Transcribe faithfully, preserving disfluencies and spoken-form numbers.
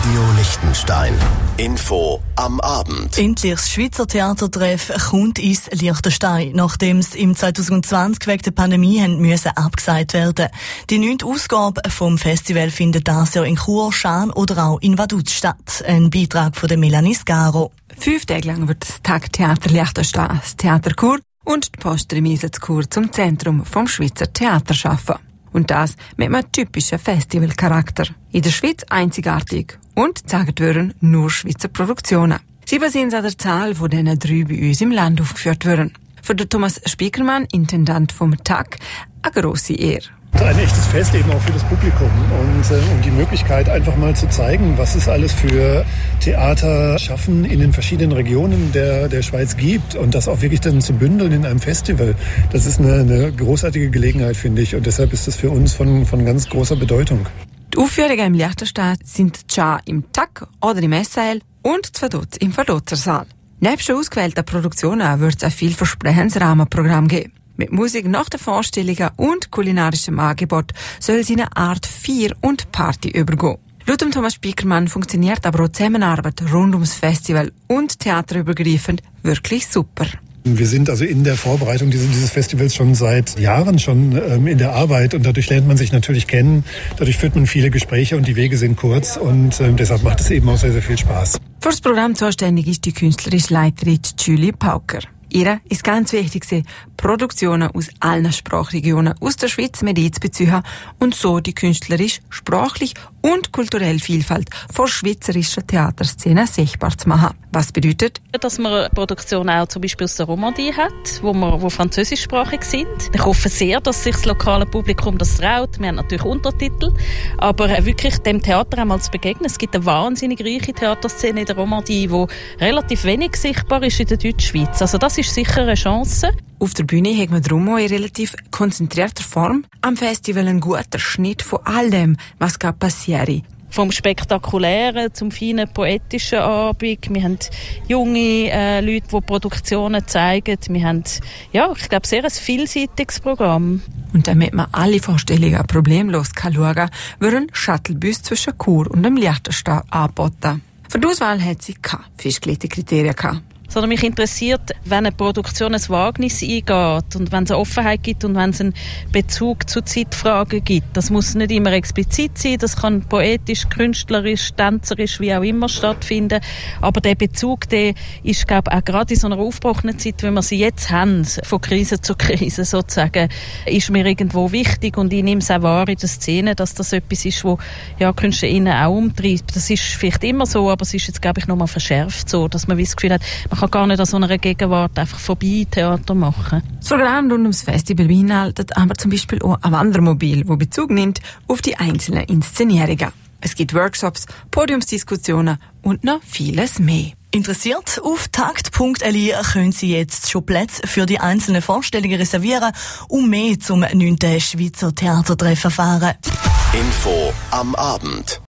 Radio Liechtenstein. Info am Abend. Endlich das Schweizer Theatertreff kommt ins Liechtenstein, nachdem es im zwanzig zwanzig wegen der Pandemie haben müssen abgesagt werden. Die neunte Ausgabe vom Festival findet das Jahr in Chur, Schaan oder auch in Vaduz statt. Ein Beitrag von der Melanie Scaro. Fünf Tage lang wird das Tag Theater Liechtenstein, das Theater Chur und die Postremise zu Chur zum Zentrum vom Schweizer Theater schaffen. Und das mit einem typischen Festivalcharakter. In der Schweiz einzigartig und gezeigt werden nur Schweizer Produktionen. Sie basieren an der Zahl von diesen drei bei uns im Land aufgeführt werden. Für den Thomas Spiekermann, Intendant vom T A C, eine grosse Ehre. Ein echtes Fest eben auch für das Publikum und äh, um die Möglichkeit einfach mal zu zeigen, was es alles für Theater schaffen in den verschiedenen Regionen der, der Schweiz gibt und das auch wirklich dann zu bündeln in einem Festival. Das ist eine, eine großartige Gelegenheit, finde ich, und deshalb ist das für uns von, von ganz großer Bedeutung. Die Aufführungen im Liechtenstein sind schon im T A C oder im S A L und zu Vaduz im Vaduzzer Saal. Neben schon ausgewählten Produktionen wird es ein vielversprechendes Rahmenprogramm geben. Mit Musik nach den Vorstellungen und kulinarischem Angebot soll es in eine Art Feier und Party übergehen. Laut dem Thomas Spiekermann funktioniert aber auch die Zusammenarbeit rund ums Festival und theaterübergreifend wirklich super. Wir sind also in der Vorbereitung dieses, dieses Festivals schon seit Jahren schon ähm, in der Arbeit und dadurch lernt man sich natürlich kennen. Dadurch führt man viele Gespräche und die Wege sind kurz und ähm, deshalb macht es eben auch sehr, sehr viel Spaß. Für das Programm zuständig ist die künstlerische Leiterin Julie Pauker. Ihr ist ganz wichtig, Produktionen aus allen Sprachregionen aus der Schweiz mit einzubeziehen und so die künstlerisch, sprachlich und kulturelle Vielfalt von schweizerischer Theaterszene sichtbar zu machen. Was bedeutet? Dass man Produktionen auch zum Beispiel aus der Romandie hat, wo wir wo französischsprachig sind. Ich hoffe sehr, dass sich das lokale Publikum das traut. Wir haben natürlich Untertitel, aber wirklich dem Theater einmal zu begegnen. Es gibt eine wahnsinnig reiche Theaterszene in der Romandie, die relativ wenig sichtbar ist in der Deutschschweiz. Also das ist sicher eine Chance. Auf der Bühne hat man darum auch in relativ konzentrierter Form am Festival einen guten Schnitt von all dem, was gerade passiert. Vom Spektakulären zum feinen poetischen Abend. Wir haben junge äh, Leute, die Produktionen zeigen. Wir haben, ja, ich glaube, sehr ein vielseitiges Programm. Und damit man alle Vorstellungen problemlos schauen kann, werden Shuttlebus zwischen Chur und dem Liechtenstein angeboten. Für die Auswahl hat sie keine festgelegten Kriterien gehabt. Sondern mich interessiert, wenn eine Produktion ein Wagnis eingeht und wenn es eine Offenheit gibt und wenn es einen Bezug zu Zeitfragen gibt. Das muss nicht immer explizit sein, das kann poetisch, künstlerisch, tänzerisch, wie auch immer stattfinden. Aber der Bezug, der ist, glaube ich, auch gerade in so einer aufgebrochenen Zeit, wie wir sie jetzt haben, von Krise zu Krise sozusagen, ist mir irgendwo wichtig und ich nehme es auch wahr in der Szene, dass das etwas ist, was ja, KünstlerInnen auch umtreibt. Das ist vielleicht immer so, aber es ist jetzt, glaube ich, nochmal verschärft so, dass man das Gefühl hat, man kann gar nicht an so einer Gegenwart einfach vorbei Theater machen. Das Programm rund ums Festival beinhaltet aber zum Beispiel auch ein Wandermobil, das Bezug nimmt auf die einzelnen Inszenierungen. Es gibt Workshops, Podiumsdiskussionen und noch vieles mehr. Interessiert? Auf takt punkt l i können Sie jetzt schon Plätze für die einzelnen Vorstellungen reservieren und mehr zum neunten Schweizer Theatertreff erfahren. Info am Abend.